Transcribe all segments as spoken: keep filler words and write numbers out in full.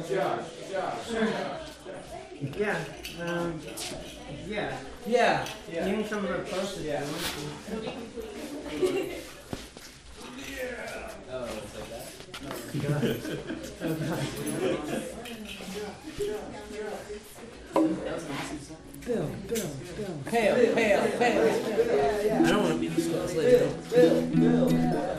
Josh, Josh, Josh. Yeah. Um. Yeah. Yeah. Yeah. You can come up closer. Yeah. Yeah. Oh, it's like that? Oh God. Oh God. Bill, Bill, Bill. Pale, pale, pale. I don't want to be this close later. Bill, Bill, Bill.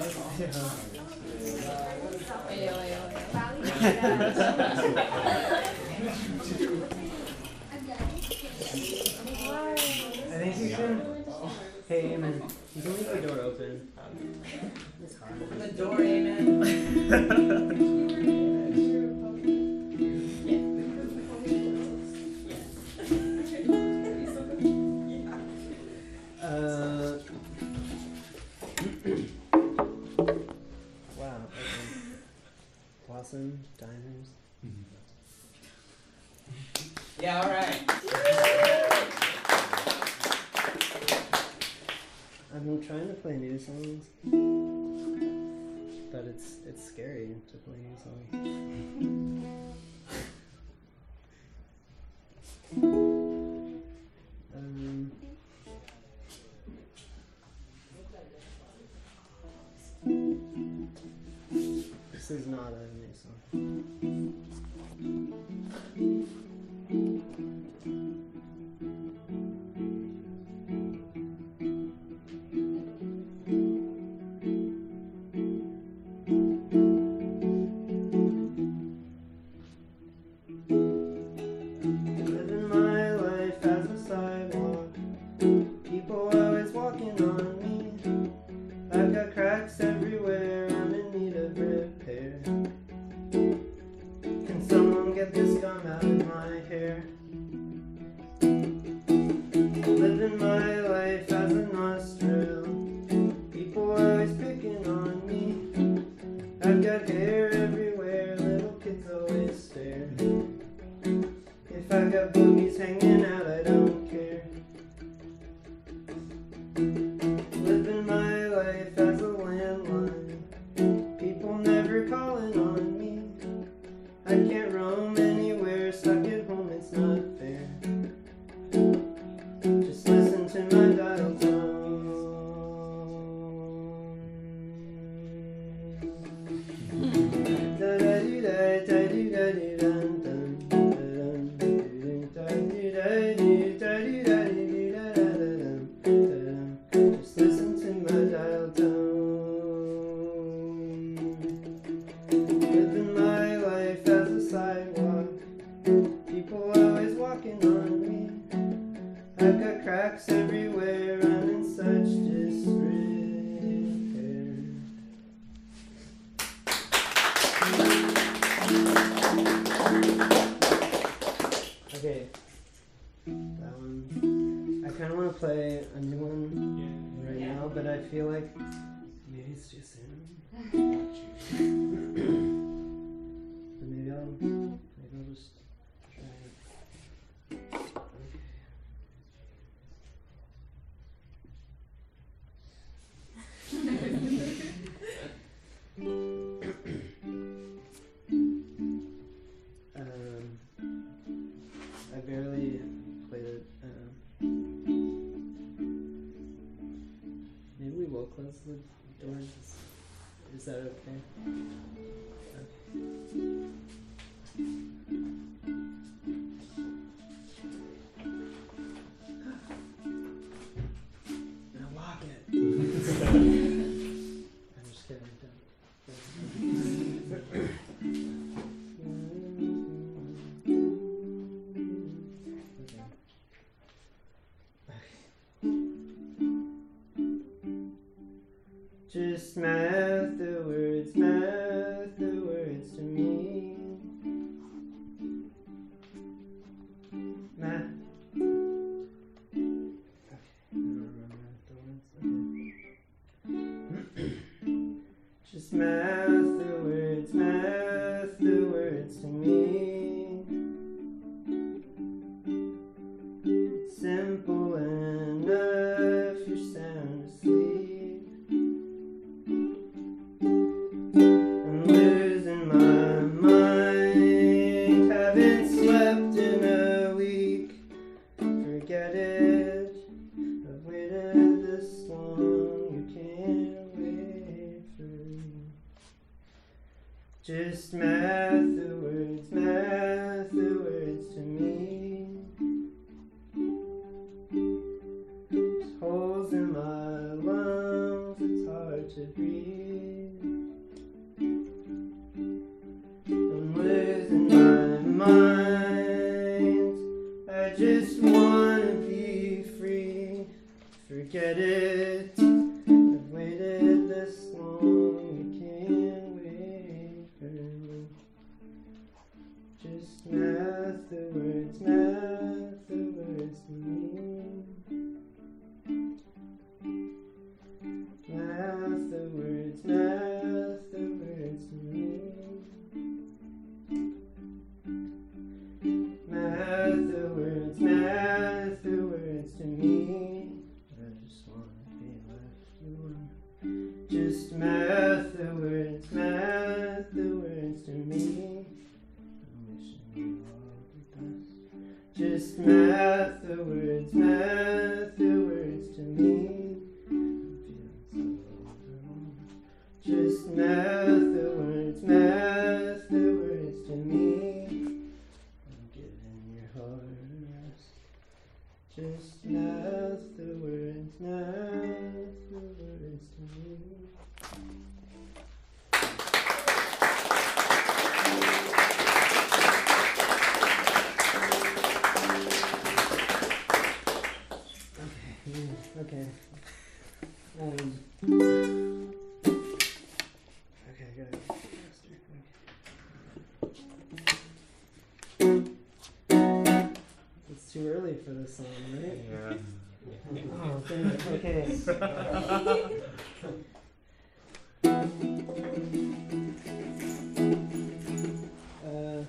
I think you can. Hey, Eamon, you can leave the door open. It's hard. The door, amen. Uh, wow. Okay. Blossom, diners. Yeah, all right. I've been trying to play new songs, but it's it's scary to play new songs. Um, this is not a new song. Living my life as a sidewalk, people always walking on me. I've got cracks everywhere, I'm in need of repair. Can someone get this gum out of my hair? Living my life as a nostril, people always picking on me. I've got hair everywhere, little kids always stare. If I've got boogies hanging out, I don't care. Living my life as a landline, people never calling on me. I can't roam anywhere, stuck at home, it's not fair. Just listen to my dial tone. Da-da-dee-da-da-dee-da-dee-dun-dun. Just listen to my dial tone. Living my life as a sidewalk, people always walking on me. I've got cracks everywhere, I'm in such disrepair. Okay, that one. I kind of want to play a new one right now, but I feel like maybe it's too soon. But maybe I'll, maybe I'll just try it. um, I barely played it. Um, maybe we will close the doors. Is that okay? Now lock it. I'm just kidding. Just mouth the words, mouth the words to me. Mouth. Okay, I don't remember the words. Okay. Just mouth the words, mouth the words to me. It's simple enough, you're sound asleep. haven't slept in a week. Forget it. I've waited this long. You can't wait for me. Just math the words, math the words to me. There's holes in my lungs, it's hard to breathe. I'm losing my mind. I just wanna be free. Forget it. I've waited this long. You can't wait for me. Just math the words, math the words to me. Math the words, math the words to me. Math the words, math the words to me. I just wanna be left alone. Just math the words, math the words to me. I'm wishing you all the best. Just math the words, math the words to me. I'm feeling so overwhelmed. Just math the words, math the words to me. I'm giving your heart a rest. Just math the words, math the words to me. Okay, yeah, okay. Um, okay, I gotta go faster. Okay. It's too early for this song, right? Yeah. Oh, dang it. Okay. Uh,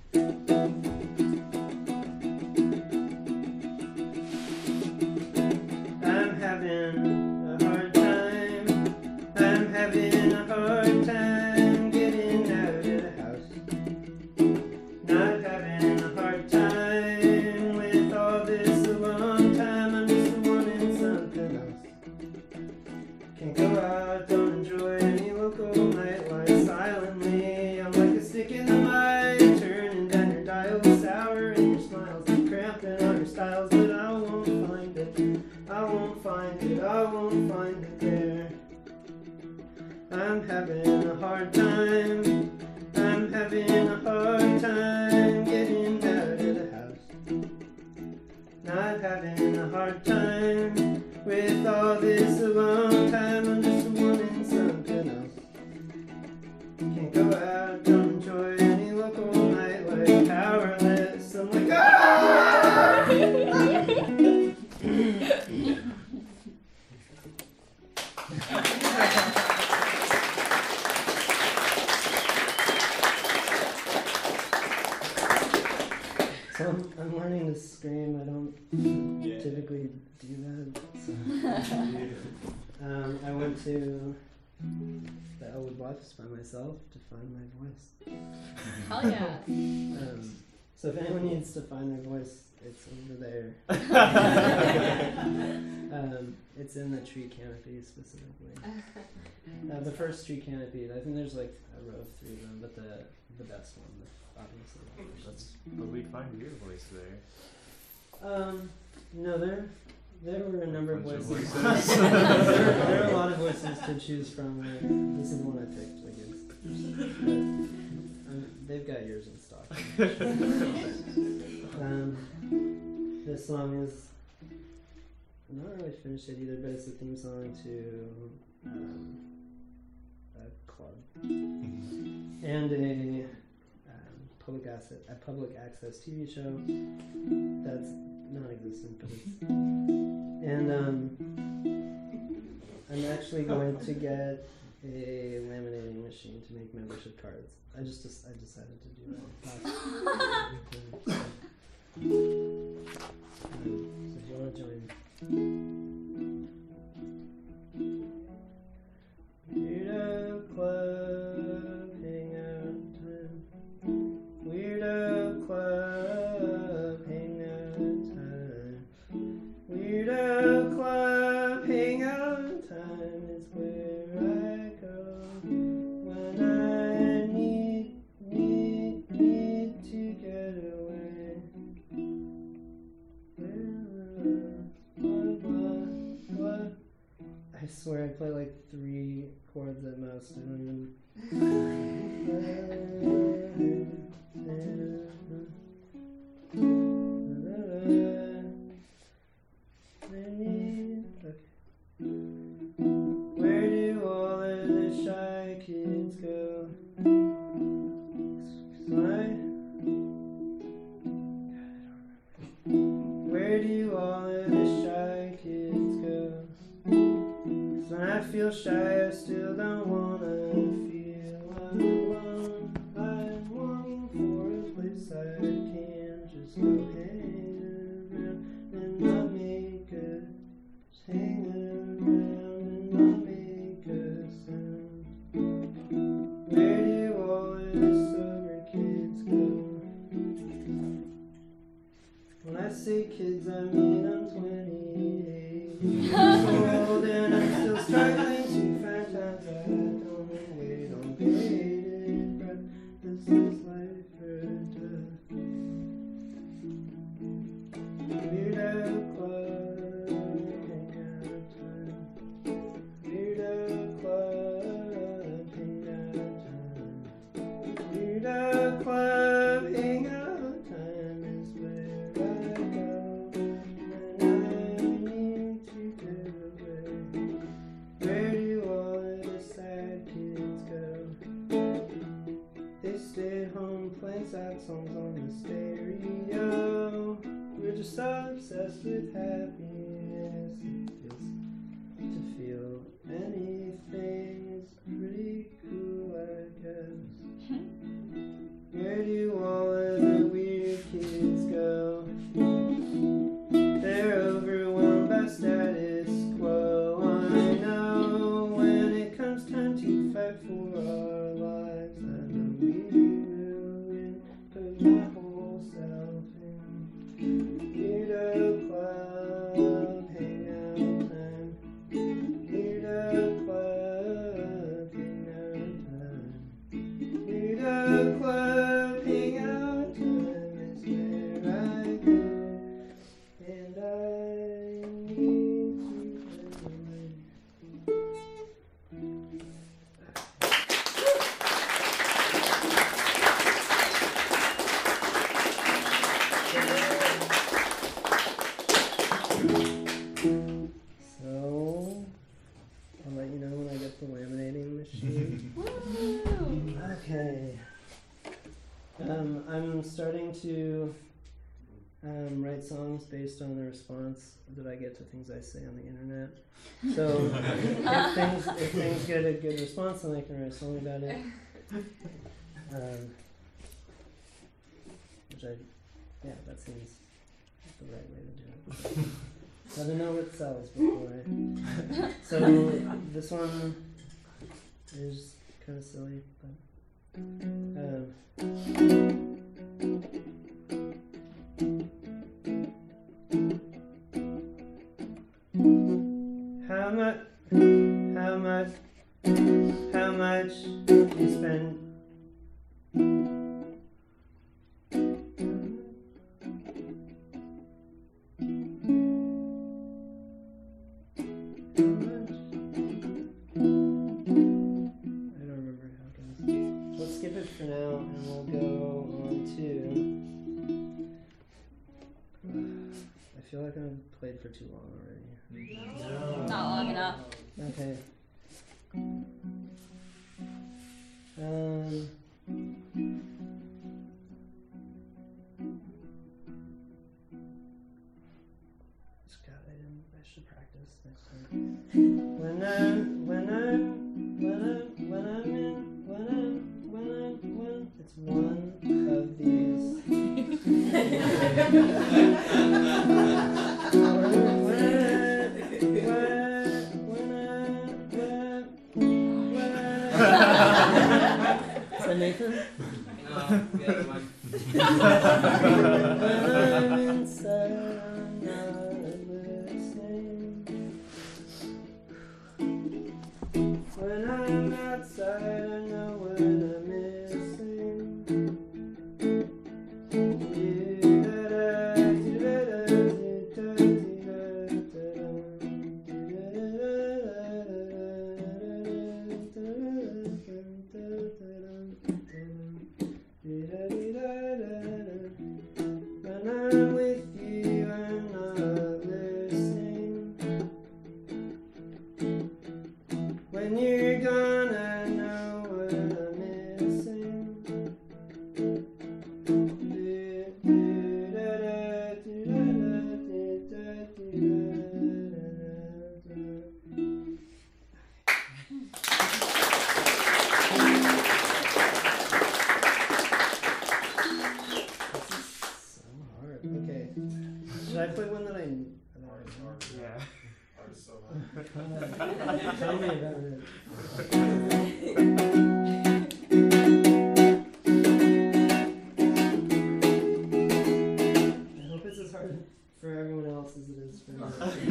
I'm having a hard time. I'm having a hard time getting out of the house. Not having a hard time with all this alone time. I'm just wanting something else. Can't go out, don't enjoy any local nightlife silently. I'm like a stick in the mud, turning down your dial, sour in your smiles, cramping on your styles, but I won't find it. I won't find it, I won't find it there. I'm having a hard time. I'm having a hard time getting out of the house. Not having a hard time with all this alone time. I'm just wanting something else. Can't go out, don't enjoy any local nightlife. Powerless, I'm like, ah! So I'm, I'm learning to scream. I don't Yeah. typically do that. So. um, I went to the Elwood Bluffs by myself to find my voice. Hell yeah. Um, so if anyone needs to find their voice, it's over there. um, it's in the tree canopy specifically. Uh, the first tree canopy, I think there's like a row of three of them, but the the best one, obviously. That's, but we'd find your voice there. Um, no, there there were a number of Bunch of voices. voices. there, there are a lot of voices to choose from. Like, this is the one I picked, I guess. But, um, they've got yours in stock. um, this song is I'm not really finished it either, but it's the theme song to um, a club and a um, public asset, a public access T V show that's non-existent, but it's and um, I'm actually going to get a laminating machine to make membership cards. I just I decided to do that. um, so if you want to join. Weirdo club hangout time. Weirdo club. lost in Where do all of the shy kids go? 'Cause I Where do all of the shy kids go? 'Cause when I feel shy, I still don't wanna feel alone. I'm longing for a place I can just go hang around and not make a just hang around and not make a sound. Where do all of the sober kids go? When I say kids, I mean I'm twenty-eight years old and I'm still struggling to find times I don't wait on bated breath. This is life or death. Weirdo club, hangout time. Weirdo club, hangout time. Weirdo club, hangout time is where I go when I need to get away. Where do all of the sad kids go? They stay at home playing sad songs on the stereo. We're just so obsessed with happiness. It feels to feel anything is pretty cool, I guess. Where do all of the weird kids go? They're overwhelmed by status quo. I know when it comes time to fight for our lives, I know we will win. Put my whole self in. Weirdo club, hangout time. Weirdo club, hangout time. Weirdo club, hangout time is where I go, and I need to get away. So, I'll let you know when I get the laminating machine. Woo! Okay. Um, I'm starting to um, write songs based on the response that I get to things I say on the internet. So if things if things get a good response, then I can write a song about it. Um, which I, yeah, that seems the right way to do it. Gotta know what sells before I. So this one is kind of silly, but. Um, how much? How much? How much you spend? How much? I don't remember how it goes. Let's skip it for now, and we'll go on to. I feel like I've played for too long already. Not long enough. Okay. Um. God, I didn't. I should practice next time. When I'm, when I'm, when I'm, when I'm in, when I'm, when I'm, when it's one of these. Is that Nathan? No, the other one. When I'm inside, I'm not listening. When I'm outside, I know what I'm missing. I play one that I? I don't know. Yeah. Tell me about it. I hope it's as hard for everyone else as it is for me.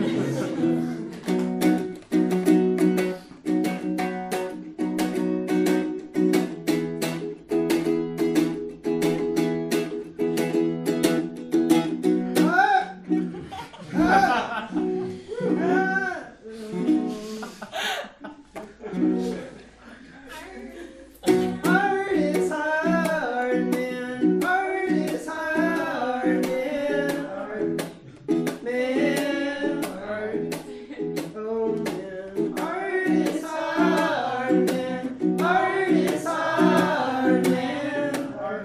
Art is hard, man. Art is hard, man. Art, man. Art. Oh man. Art is hard, man. Art is hard, man. Art,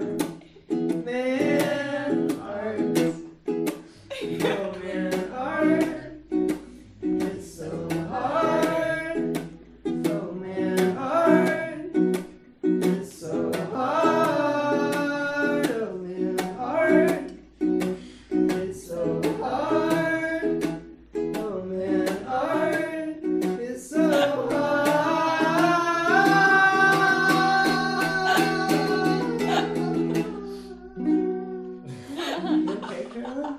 man. Art. Oh man. Art. It's so hard. Oh man. Art. It's so hard, oh man, art. It's so hard, oh man, art. It's so hard. You okay, Carolyn?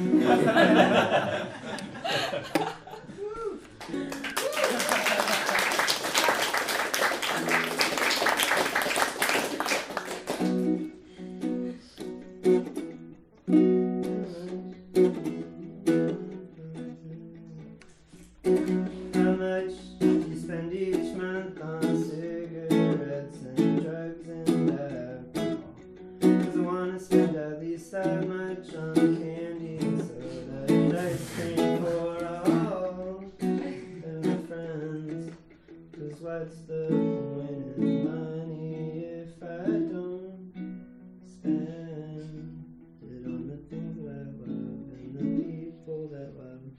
How much you spend each month on cigarettes and drugs and alcohol? 'Cause I wanna spend at least that much on candy and soda and ice cream for all of my friends. 'Cause what's the point in money if I don't spend it on the things that I love and the people that love them?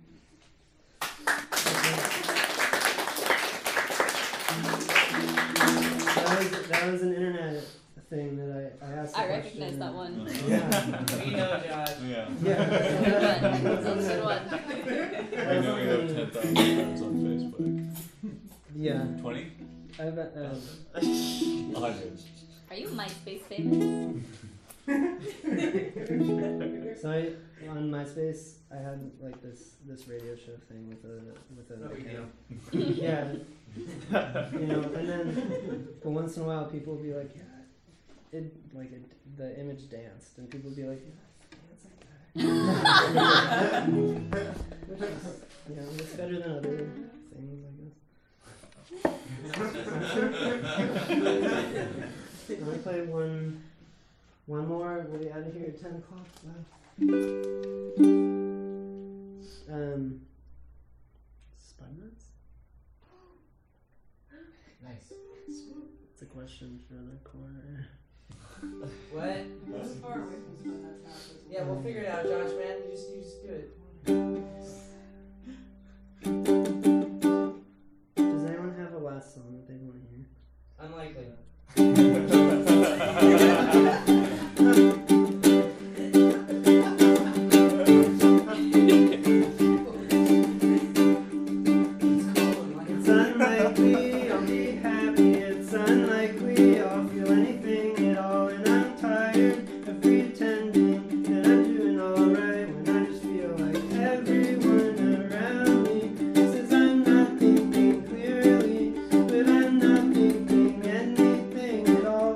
That was, that was an internet thing that I, I asked. a I question recognize and- that one. Yeah. We know, Josh. Yeah. Yeah. Good one. That's a good one. I know you have ten thousand friends on Facebook. Yeah. twenty? I bet. Um, one hundred. Are you MySpace famous? so I, on MySpace, I had like this this radio show thing with a with a. No big deal. Yeah. You know, and then, but once in a while, people would be like, yeah, it like it, the image danced, and people would be like, yeah, dance like that. Which is, you know, it's better than other things, I guess. Let me play one, one more. We'll be out of here at ten o'clock. Wow. Um, Spud Nuts? Nice. It's a question for the corner. What? Yeah, we'll figure it out, Josh, man. You just, you just do it. Does anyone have a last song that they want to hear? Unlikely. It's unlikely I'll be happy. It's unlikely I'll feel anything at all. And I'm tired of pretending that I'm doing alright when I just feel like everyone around me says I'm not thinking clearly, but I'm not thinking anything at all.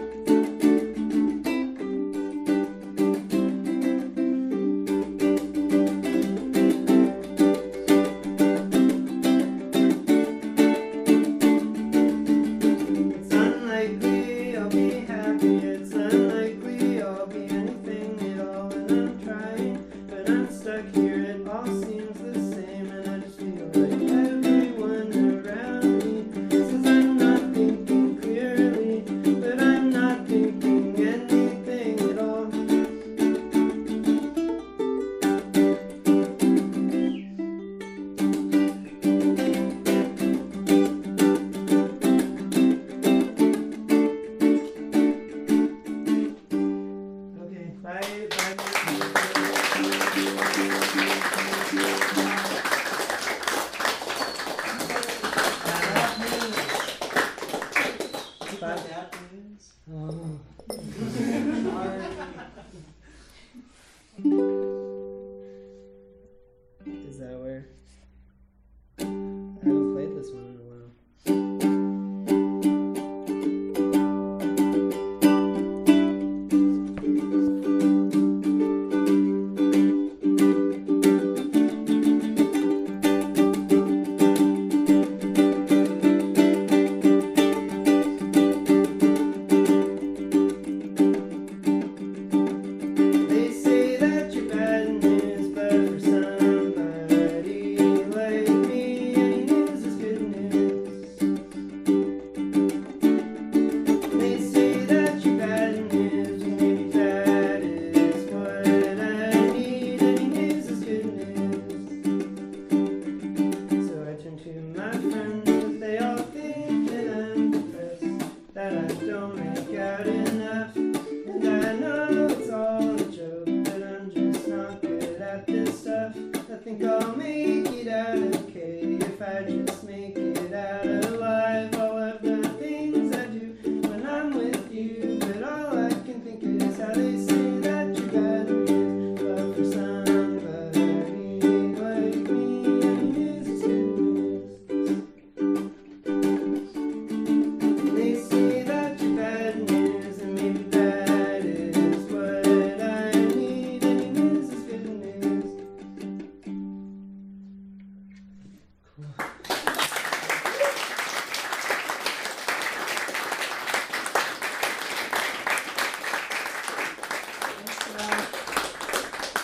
It's unlikely I'll be happy. It's unlikely I'll be anything at all. And I'm trying, but I'm stuck here. It all seems the same, and I just feel like everyone around me says I'm not thinking clearly, but I'm not thinking anything at all. Okay, bye. Bye.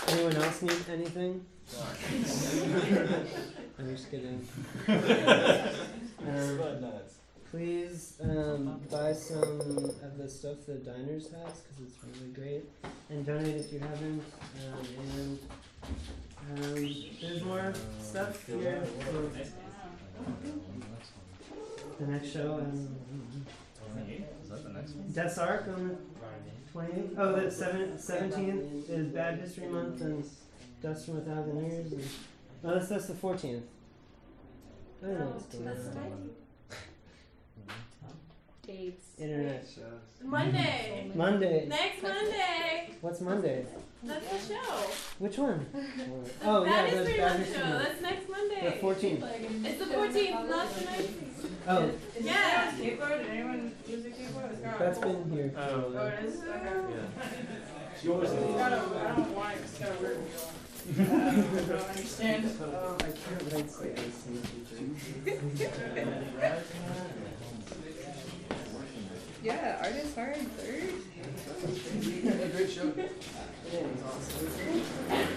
Anyone else need anything? I'm just kidding. Um, please um, buy some of the stuff the Diners has because it's really great, and donate if you haven't. Um, and um, there's more stuff here for the next show. And Is that the next one? Death's Arc on the twenty-eighth. Oh, the seven, seventeenth is Bad History Month and Dust from a Thousand Years. And, oh, that's, that's the fourteenth. I don't know what's going on. Dates. Internet. Monday. Monday. Next Monday. What's Monday? That's the show. Which one? The Oh, Bad yeah, that's History Bad Month History show. Month. That's next Monday. The fourteenth. It's the fourteenth, not the nineteenth. Oh, Yeah. Skateboard? Did anyone use a skateboard? It's gone. that's been here. Oh, for- it is? Okay. She always It's got a, I don't know why, it's got a weird feel. I don't understand. Oh, I can't wait to see this in the future. Yeah, artists are in third. Great show. Yeah, it's awesome.